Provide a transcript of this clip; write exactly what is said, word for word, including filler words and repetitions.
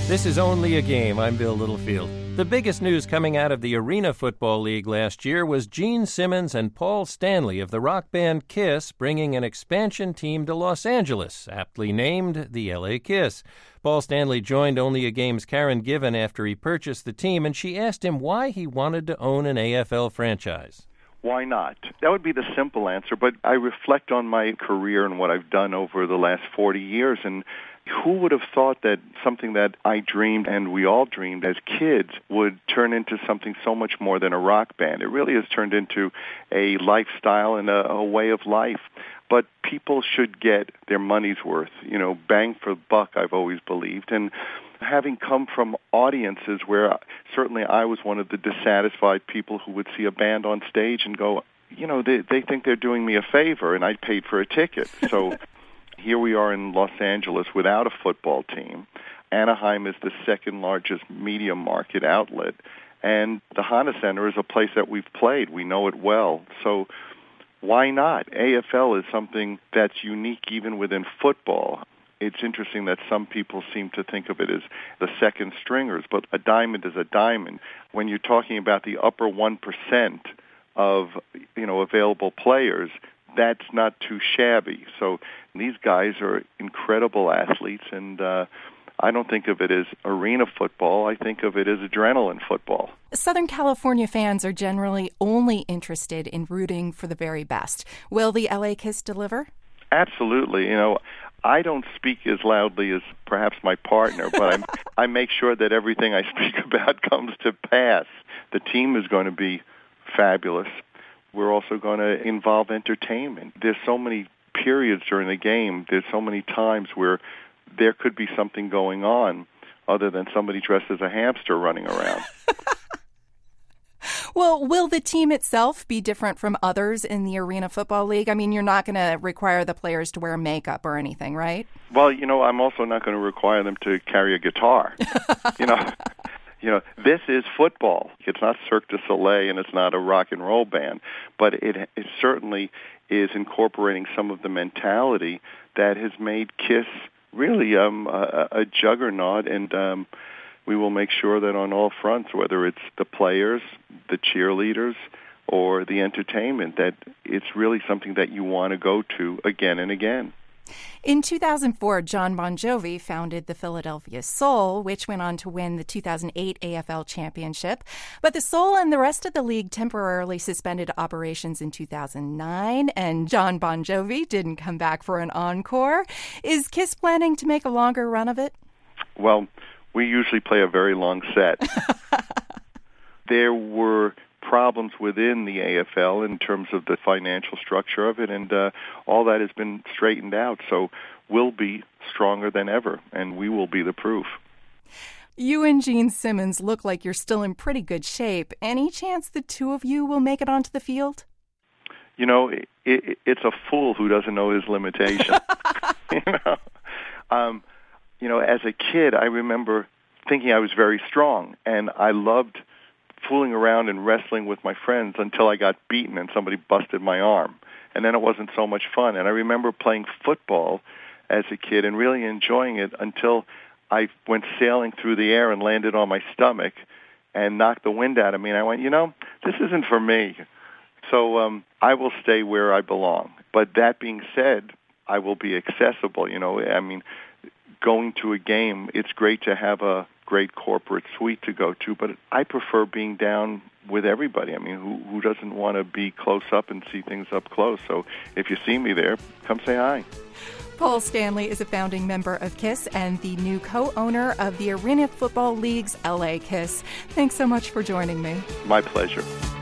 This is Only a Game. I'm Bill Littlefield. The biggest news coming out of the Arena Football League last year was Gene Simmons and Paul Stanley of the rock band Kiss bringing an expansion team to Los Angeles, aptly named the L A Kiss. Paul Stanley joined Only a Game's Karen Given after he purchased the team, and she asked him why he wanted to own an A F L franchise. Why not? That would be the simple answer, but I reflect on my career and what I've done over the last forty years, and who would have thought that something that I dreamed and we all dreamed as kids would turn into something so much more than a rock band? It really has turned into a lifestyle and a, a way of life. But people should get their money's worth, you know, bang for buck, I've always believed. And having come from audiences where certainly I was one of the dissatisfied people who would see a band on stage and go, you know, they, they think they're doing me a favor, and I paid for a ticket. So here we are in Los Angeles without a football team. Anaheim is the second largest media market outlet. And the Honda Center is a place that we've played. We know it well. So why not? A F L is something that's unique even within football. It's interesting that some people seem to think of it as the second stringers, but a diamond is a diamond. When you're talking about the upper one percent of, you know, available players, that's not too shabby. So these guys are incredible athletes, and uh, I don't think of it as arena football. I think of it as adrenaline football. Southern California fans are generally only interested in rooting for the very best. Will the L A Kiss deliver? Absolutely. You know, I don't speak as loudly as perhaps my partner, but I'm, I make sure that everything I speak about comes to pass. The team is going to be fabulous. We're also going to involve entertainment. There's so many periods during the game. There's so many times where there could be something going on other than somebody dressed as a hamster running around. Well, will the team itself be different from others in the Arena Football League? I mean, you're not going to require the players to wear makeup or anything, right? Well, you know, I'm also not going to require them to carry a guitar. you know, you know, this is football. It's not Cirque du Soleil and it's not a rock and roll band, but it it certainly is incorporating some of the mentality that has made Kiss really um, a, a juggernaut, and um, we will make sure that on all fronts, whether it's the players, the cheerleaders, or the entertainment, that it's really something that you want to go to again and again. In two thousand four, John Bon Jovi founded the Philadelphia Soul, which went on to win the two thousand eight A F L championship. But the Soul and the rest of the league temporarily suspended operations in two thousand nine, and John Bon Jovi didn't come back for an encore. Is Kiss planning to make a longer run of it? Well, we usually play a very long set. There were problems within the A F L in terms of the financial structure of it, and uh, all that has been straightened out. So we'll be stronger than ever, and we will be the proof. You and Gene Simmons look like you're still in pretty good shape. Any chance the two of you will make it onto the field? You know, it, it, it's a fool who doesn't know his limitation. you know, um, you know, as a kid, I remember thinking I was very strong, and I loved fooling around and wrestling with my friends until I got beaten and somebody busted my arm. And then it wasn't so much fun. And I remember playing football as a kid and really enjoying it until I went sailing through the air and landed on my stomach and knocked the wind out of me. And I went, you know, this isn't for me. So um, I will stay where I belong. But that being said, I will be accessible. You know, I mean, going to a game, it's great to have a great corporate suite to go to, but I prefer being down with everybody. I mean, who who doesn't want to be close up and see things up close? So if you see me there, come say hi. Paul Stanley is a founding member of Kiss and the new co-owner of the Arena Football League's L A Kiss. Thanks so much for joining me. My pleasure.